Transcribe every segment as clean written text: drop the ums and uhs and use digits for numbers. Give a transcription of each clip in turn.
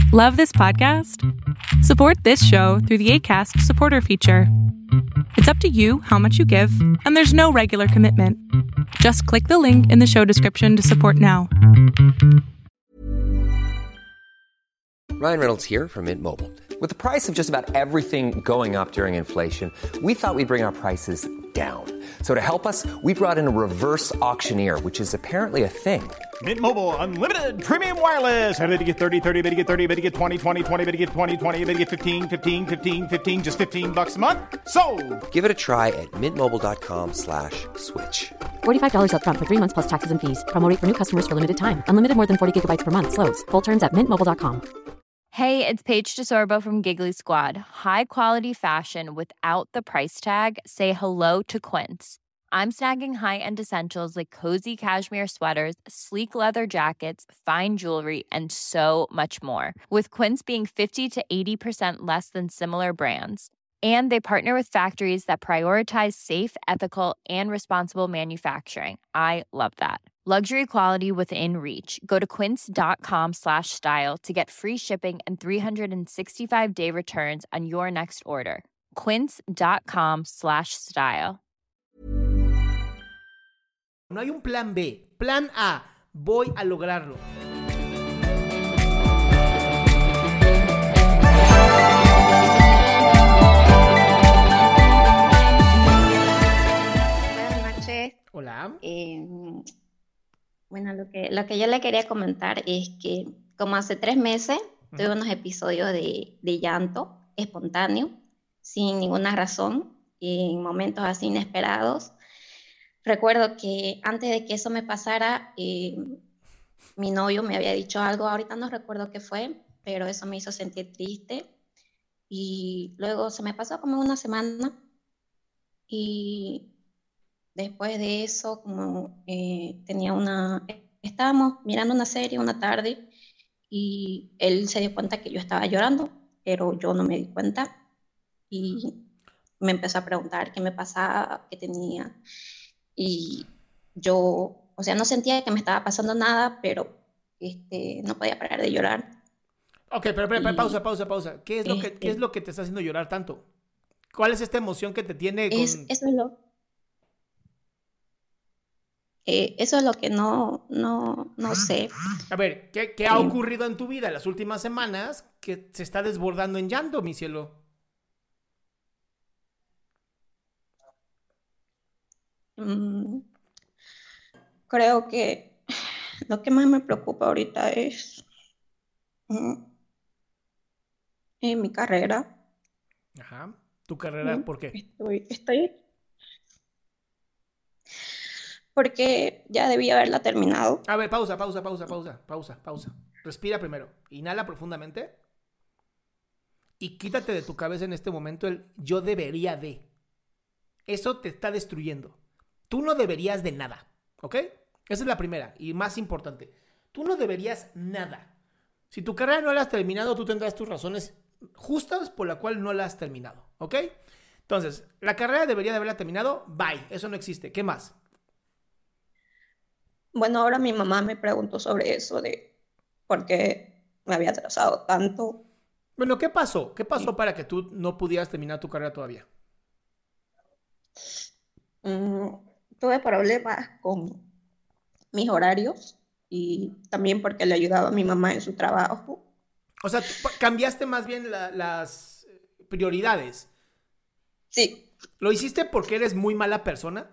Love this podcast? Support this show through the Acast supporter feature. It's up to you how much you give, and there's no regular commitment. Just click the link in the show description to support now. Ryan Reynolds here from Mint Mobile. With the price of just about everything going up during inflation, we thought we'd bring our prices down. So to help us, we brought in a reverse auctioneer, which is apparently a thing. Mint Mobile Unlimited Premium Wireless. How to get 30, 30, bit to get 30, bit to get 20, 20, 20, bit to get 20, 20, bit to get 15, 15, 15, 15, just $15 a month? Sold! Give it a try at mintmobile.com/switch. $45 up front for 3 months plus taxes and fees. Promo rate for new customers for limited time. Unlimited more than 40 gigabytes per month. Slows full terms at mintmobile.com. Hey, it's Paige DeSorbo from Giggly Squad. High quality fashion without the price tag. Say hello to Quince. I'm snagging high-end essentials like cozy cashmere sweaters, sleek leather jackets, fine jewelry, and so much more. With Quince being 50 to 80% less than similar brands. And they partner with factories that prioritize safe, ethical, and responsible manufacturing. I love that. Luxury quality within reach. Go to quince.com/style to get free shipping and 365-day returns on your next order. Quince.com/style. No hay un plan B. Plan A. Voy a lograrlo. Buenas noches. Hola. Bueno, lo que yo le quería comentar es que como hace 3 meses tuve unos episodios de llanto espontáneo, sin ninguna razón, en momentos así inesperados. Recuerdo que antes de que eso me pasara, mi novio me había dicho algo, ahorita no recuerdo qué fue, pero eso me hizo sentir triste. Y luego se me pasó como una semana y después de eso, como estábamos mirando una serie una tarde y él se dio cuenta que yo estaba llorando, pero yo no me di cuenta y me empezó a preguntar qué me pasaba, qué tenía. Y yo, o sea, no sentía que me estaba pasando nada, pero no podía parar de llorar. Ok, pero pausa. ¿Qué es lo que te está haciendo llorar tanto? ¿Cuál es esta emoción que te tiene con...? Eso es lo que no sé. A ver, ¿qué ha ocurrido en tu vida en las últimas semanas que se está desbordando en llanto, mi cielo? Creo que lo que más me preocupa ahorita es mi carrera. Ajá. ¿Tu carrera por qué? Estoy porque ya debía haberla terminado. A ver, pausa. Respira primero. Inhala profundamente. Y quítate de tu cabeza en este momento el yo debería de. Eso te está destruyendo. Tú no deberías de nada, ¿ok? Esa es la primera y más importante. Tú no deberías nada. Si tu carrera no la has terminado, tú tendrás tus razones justas por la cual no la has terminado, ¿ok? Entonces, la carrera debería de haberla terminado, bye, eso no existe. ¿Qué más? Bueno, ahora mi mamá me preguntó sobre eso de por qué me había atrasado tanto. Bueno, ¿qué pasó? ¿Qué pasó para que tú no pudieras terminar tu carrera todavía? Tuve problemas con mis horarios y también porque le ayudaba a mi mamá en su trabajo. O sea, cambiaste más bien las prioridades. Sí. ¿Lo hiciste porque eres muy mala persona?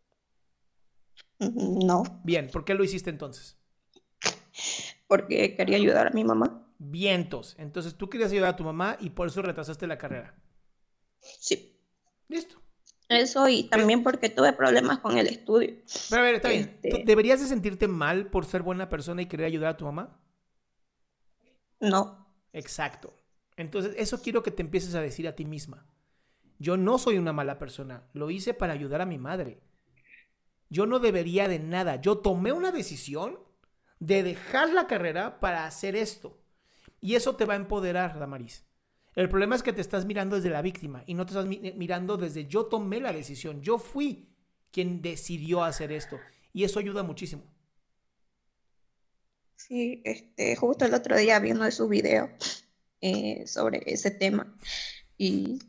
No. Bien, ¿por qué lo hiciste entonces? Porque quería ayudar a mi mamá. Vientos. Entonces tú querías ayudar a tu mamá y por eso retrasaste la carrera. Sí. Listo. Eso y también porque tuve problemas con el estudio. Pero a ver, está bien. ¿Deberías de sentirte mal por ser buena persona y querer ayudar a tu mamá? No. Exacto. Entonces eso quiero que te empieces a decir a ti misma. Yo no soy una mala persona. Lo hice para ayudar a mi madre. Yo no debería de nada. Yo tomé una decisión de dejar la carrera para hacer esto. Y eso te va a empoderar, Damaris. El problema es que te estás mirando desde la víctima y no te estás mirando desde yo tomé la decisión. Yo fui quien decidió hacer esto. Y eso ayuda muchísimo. Sí, justo el otro día vi uno de sus videos sobre ese tema y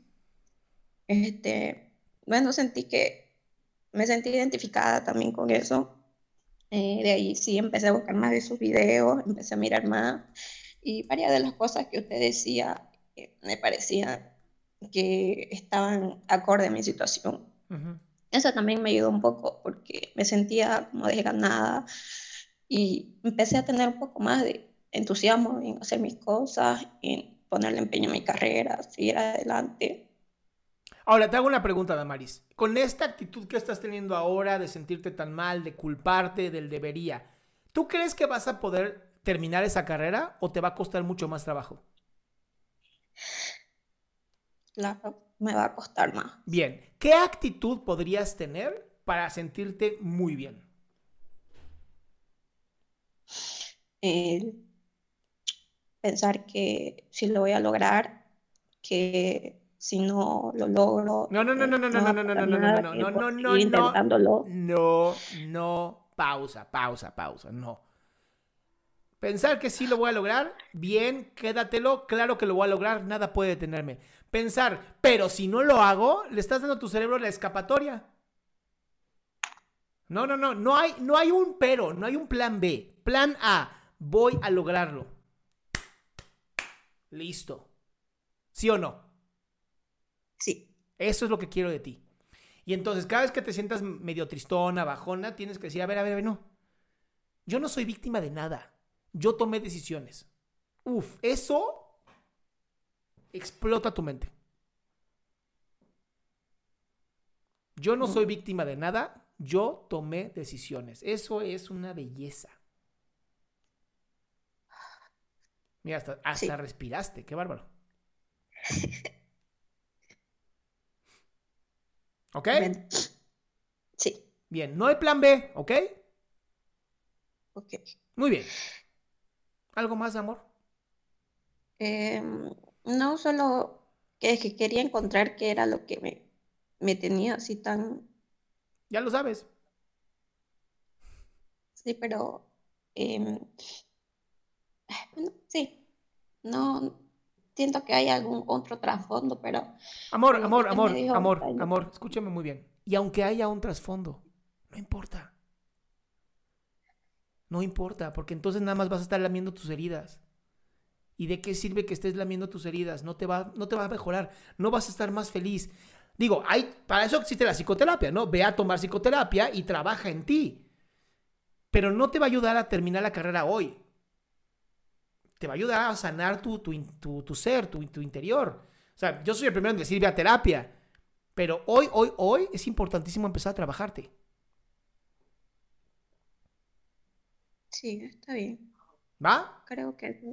bueno, me sentí identificada también con eso. De ahí sí empecé a buscar más de sus videos, empecé a mirar más y varias de las cosas que usted decía me parecían que estaban acorde a mi situación. Ujú. Eso también me ayudó un poco porque me sentía como desganada y empecé a tener un poco más de entusiasmo en hacer mis cosas, en ponerle empeño a mi carrera, seguir adelante. Ahora, te hago una pregunta, Damaris. Con esta actitud que estás teniendo ahora de sentirte tan mal, de culparte, del debería, ¿tú crees que vas a poder terminar esa carrera o te va a costar mucho más trabajo? Claro, me va a costar más. Bien, ¿qué actitud podrías tener para sentirte muy bien? El pensar que si lo voy a lograr, que si no lo logro, No, no va a pasar nada, que voy a seguir intentándolo. No, pausa, no. Pensar que sí lo voy a lograr, bien, quédatelo, claro que lo voy a lograr, nada puede detenerme. Pensar, pero si no lo hago, le estás dando a tu cerebro la escapatoria. No hay un pero, no hay un plan B. Plan A, voy a lograrlo. Listo. ¿Sí o no? Sí. Eso es lo que quiero de ti. Y entonces, cada vez que te sientas medio tristona, bajona, tienes que decir, a ver, no. Yo no soy víctima de nada. Yo tomé decisiones. Eso explota tu mente. Yo no soy víctima de nada. Yo tomé decisiones. Eso es una belleza. Mira, hasta Sí. respiraste. Qué bárbaro. ¿Ok? Bueno, sí, Bien, no hay plan B, ¿ok? ok. Muy bien. ¿Algo más, amor? No solo que quería encontrar qué era lo que me tenía así tan... Ya lo sabes. Sí, pero... bueno, sí, no siento que hay algún otro trasfondo, pero por lo que usted me dijo ahorita, Amor, escúchame muy bien. Y aunque haya un trasfondo, no importa. No importa, porque entonces nada más vas a estar lamiendo tus heridas. ¿Y de qué sirve que estés lamiendo tus heridas? No te va a mejorar, no vas a estar más feliz. Digo, para eso existe la psicoterapia, ¿no? Ve a tomar psicoterapia y trabaja en ti. Pero no te va a ayudar a terminar la carrera hoy. Te va a ayudar a sanar tu ser, tu interior. O sea, yo soy el primero en decir ve a terapia. Pero hoy es importantísimo empezar a trabajarte. sí, está bien. ¿Va? Creo que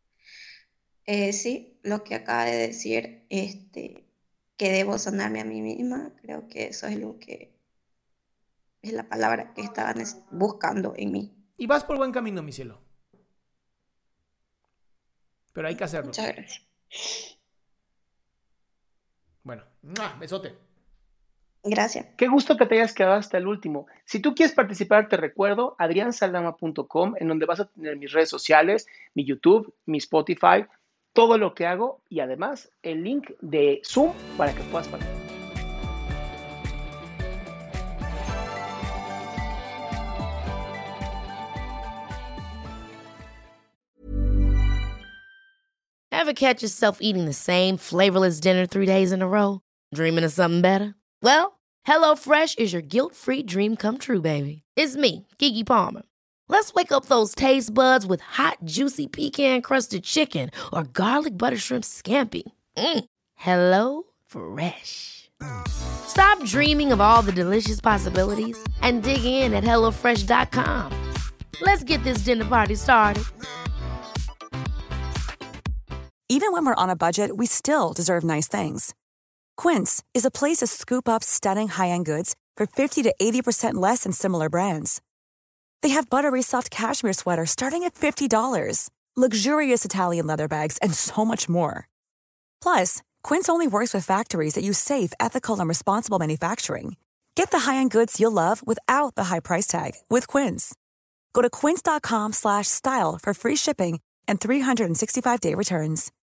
sí, lo que acaba de decir, que debo sanarme a mí misma, creo que eso es lo que es la palabra que estaba buscando en mí. Y vas por buen camino, mi cielo. Pero hay que hacerlo. Muchas gracias. Bueno, besote. Gracias. Qué gusto que te hayas quedado hasta el último. Si tú quieres participar, te recuerdo adriansaldama.com, en donde vas a tener mis redes sociales, mi YouTube, mi Spotify, todo lo que hago y además el link de Zoom para que puedas participar. Ever catch yourself eating the same flavorless dinner 3 days in a row? Dreaming of something better? Well, HelloFresh is your guilt-free dream come true, baby. It's me, Keke Palmer. Let's wake up those taste buds with hot, juicy pecan-crusted chicken or garlic butter shrimp scampi. Hello Fresh. Stop dreaming of all the delicious possibilities and dig in at HelloFresh.com. Let's get this dinner party started. Even when we're on a budget, we still deserve nice things. Quince is a place to scoop up stunning high-end goods for 50 to 80% less than similar brands. They have buttery soft cashmere sweaters starting at $50, luxurious Italian leather bags, and so much more. Plus, Quince only works with factories that use safe, ethical, and responsible manufacturing. Get the high-end goods you'll love without the high price tag with Quince. Go to quince.com/style for free shipping and 365-day returns.